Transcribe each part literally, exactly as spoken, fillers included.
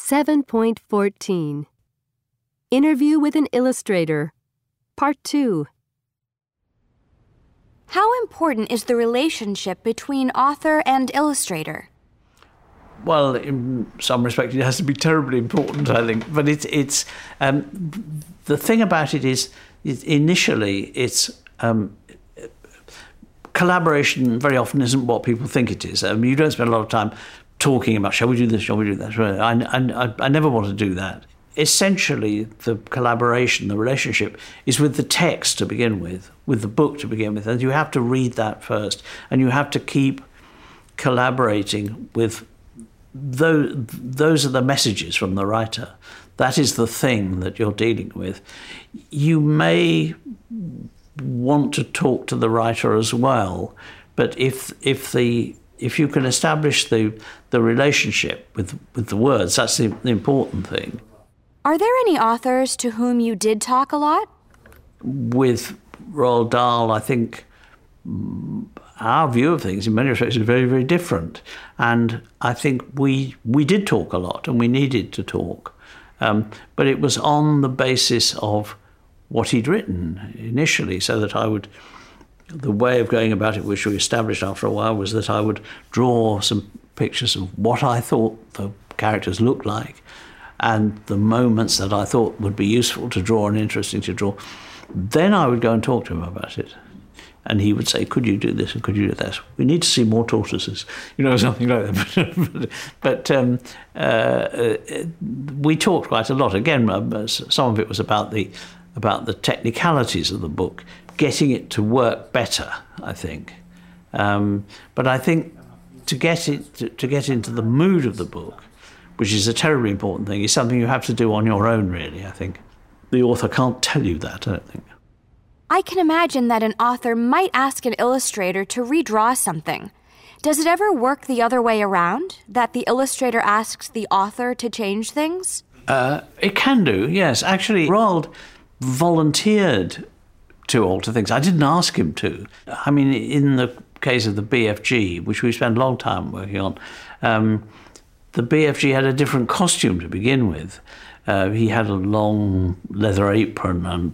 seven point fourteen. Interview with an Illustrator. Part two. How important is the relationship between author and illustrator? Well, in some respects, it has to be terribly important, I think. But it's it's um, the thing about it is, is initially it's um, collaboration. Very often isn't what people think it is. Um, you don't spend a lot of time talking about, shall we do this, shall we do that? I, I, I never want to do that. Essentially, the collaboration, the relationship, is with the text to begin with, with the book to begin with, and you have to read that first, and you have to keep collaborating with those. Those are the messages from the writer. That is the thing that you're dealing with. You may want to talk to the writer as well, but if if the if you can establish the the relationship with with the words, that's the, the important thing. Are there any authors to whom you did talk a lot? With Roald Dahl, I think our view of things in many respects is very, very different. And I think we we did talk a lot, and we needed to talk. Um, but it was on the basis of what he'd written initially, so that I would, the way of going about it, which we established after a while, was that I would draw some pictures of what I thought the characters looked like, and the moments that I thought would be useful to draw and interesting to draw. Then I would go and talk to him about it. And he would say, could you do this and could you do that? We need to see more tortoises, you know, something like that. but but um, uh, we talked quite a lot. Again, some of it was about the, about the technicalities of the book, getting it to work better, I think. Um, but I think to get it to, to get into the mood of the book, which is a terribly important thing, is something you have to do on your own, really, I think. The author can't tell you that, I don't think. I can imagine that an author might ask an illustrator to redraw something. Does it ever work the other way around, that the illustrator asks the author to change things? Uh, it can do, yes. Actually, Roald volunteered to alter things. I didn't ask him to. I mean, in the case of the B F G, which we spent a long time working on, um, the B F G had a different costume to begin with. Uh, he had a long leather apron and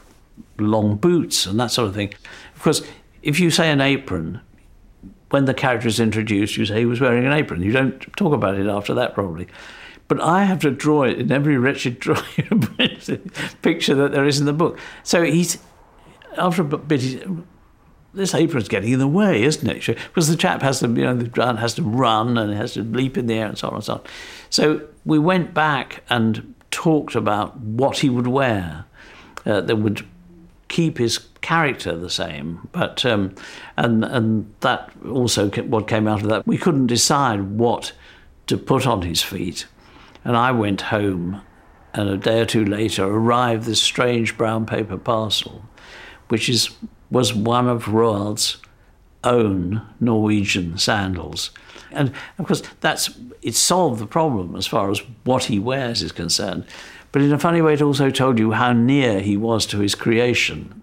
long boots and that sort of thing. Of course, if you say an apron, when the character is introduced, you say he was wearing an apron. You don't talk about it after that, probably. But I have to draw it in every wretched drawing picture that there is in the book. So he's, after a bit, he's, this apron's getting in the way, isn't it? Because the chap has to, you know, the giant has to run and has to leap in the air and so on and so on. So we went back and talked about what he would wear uh, that would keep his character the same. But um, and and that also what came out of that. We couldn't decide what to put on his feet, and I went home, and a day or two later arrived this strange brown paper parcel, which is. was one of Roald's own Norwegian sandals. And of course, that's it solved the problem as far as what he wears is concerned. But in a funny way, it also told you how near he was to his creation.